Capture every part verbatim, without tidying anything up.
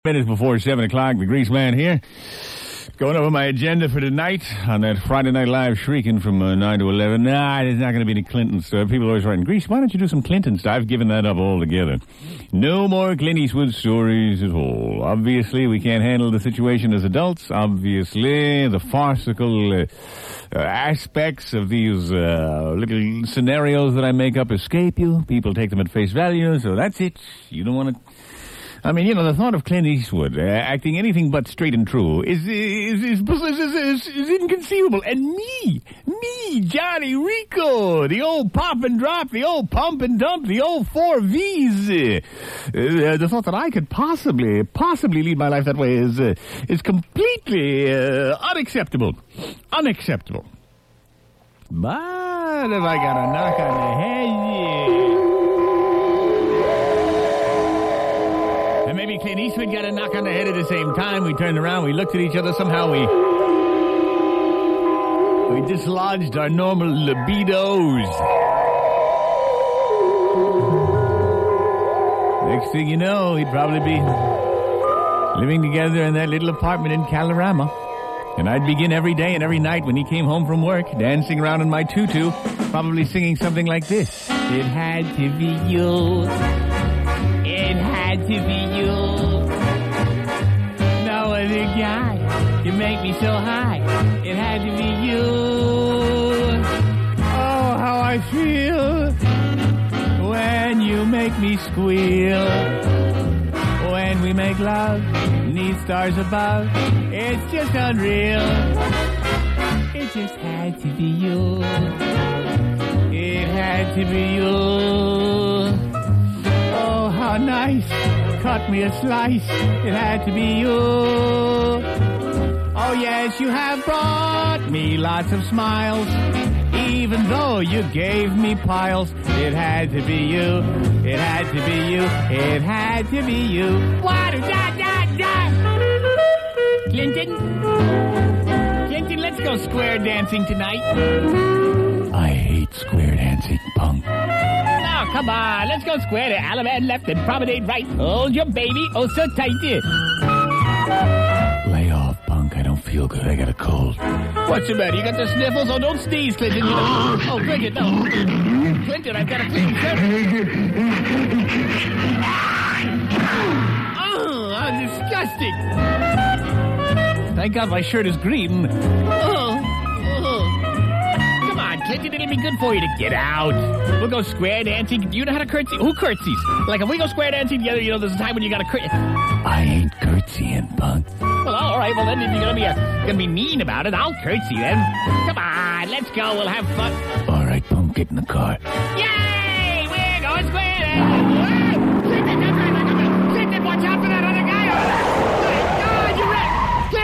Minutes before seven o'clock, the Grease Man here. Going over my agenda for tonight on that Friday Night Live shrieking from uh, nine to eleven. Nah, there's not going to be any Clinton stuff. People are always writing, Grease, why don't you do some Clinton stuff? I've given that up altogether. No more Clint Eastwood stories at all. Obviously, we can't handle the situation as adults. Obviously, the farcical uh, uh, aspects of these uh, little scenarios that I make up escape you. People take them at face value, so that's it. You don't want to... I mean, you know, the thought of Clint Eastwood uh, acting anything but straight and true is is, is, is, is is inconceivable. And me, me, Johnny Rico, the old pop and drop, the old pump and dump, the old four V's. Uh, uh, the thought that I could possibly, possibly lead my life that way is uh, is completely uh, unacceptable. Unacceptable. But if I got a knock on the head, yeah. And maybe Clint Eastwood got a knock on the head at the same time. We turned around, we looked at each other, somehow we... We dislodged our normal libidos. Next thing you know, he'd probably be living together in that little apartment in Calorama. And I'd begin every day and every night when he came home from work, dancing around in my tutu, probably singing something like this. It had to be you. It had to be you. No other guy can make me so high. It had to be you. Oh, how I feel when you make me squeal. When we make love, neath stars above, it's just unreal. It just had to be you. It had to be you. How nice, cut me a slice, it had to be you. Oh yes, you have brought me lots of smiles, even though you gave me piles. It had to be you, it had to be you, it had to be you. What a da da da! Clinton? Clinton, let's go square dancing tonight. I hate square dancing, punk. Come on, let's go square to Alaman left and promenade right. Hold your baby, oh so tight. Lay off, punk. I don't feel good. I got a cold. What's the matter? You got the sniffles? Oh, don't sneeze, Clinton. You know. Oh, Clinton, no. Clinton, I've got a clean shirt. Oh, I'm disgusting. Thank God my shirt is green. Oh. Clinton, it'll be good for you to get out. We'll go square dancing. Do you know how to curtsy? Who curtsies? Like, if we go square dancing together, you know, there's a time when you gotta curtsy. I ain't curtsying, punk. Well, all right. Well, then if you're gonna be a, gonna be mean about it, I'll curtsy then. Come on, let's go. We'll have fun. All right, punk, get in the car. Yay! We're going square dancing. Clinton, that's right. Clinton, watch out for that other guy. Oh, God, you're right.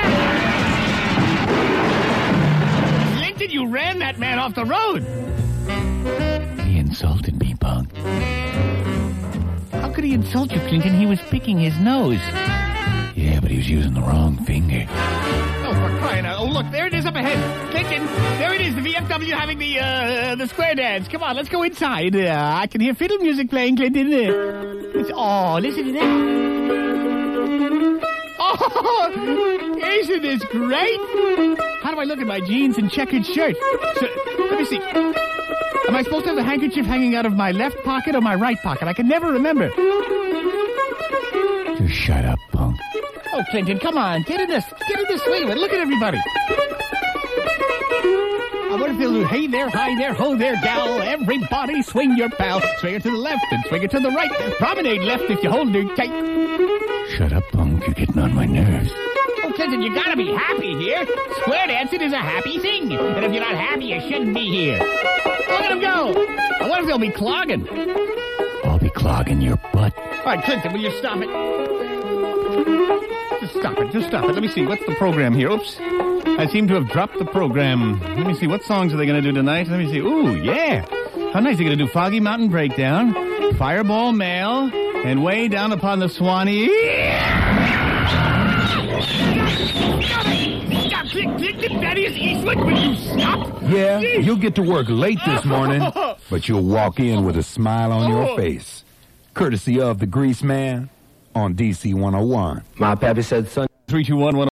Clinton, you ran that man off the road. He insulted me, punk. How could he insult you, Clinton? He was picking his nose. Yeah, but he was using the wrong finger. Oh, for crying out. Oh, look, there it is up ahead. Clinton, there it is, the V F W having the, uh, the square dance. Come on, let's go inside. Uh, I can hear fiddle music playing, Clinton. It's, oh, listen to that. Oh, isn't this great? How do I look at my jeans and checkered shirt? So, let me see. Am I supposed to have the handkerchief hanging out of my left pocket or my right pocket? I can never remember. Just shut up, punk. Oh, Clinton, come on. Get in this. Get in this swing of it. Look at everybody. I wonder if they'll do hey there, hi there, ho there, gal. Everybody swing your pal. Swing it to the left and swing it to the right. Promenade left if you hold her tight. Shut up, punk. You're getting on my nerves. Oh, Clinton, you gotta be happy here. Square dancing is a happy thing. And if you're not happy, you shouldn't be here. Look at them go. I wonder if they'll be clogging. I'll be clogging your butt. All right, Clinton, will you stop it? Just stop it. Just stop it. Let me see. What's the program here? Oops. I seem to have dropped the program. Let me see. What songs are they going to do tonight? Let me see. Ooh, yeah. How nice. They're going to do Foggy Mountain Breakdown, Fireball Mail, and Way Down Upon the Swanee. Stop, click, click, click, that is Eastwood. Will you stop? Yeah, you'll get to work late this morning, but you'll walk in with a smile on your face. Courtesy of the Grease Man. on D C one oh one. My pappy said, son. three two one one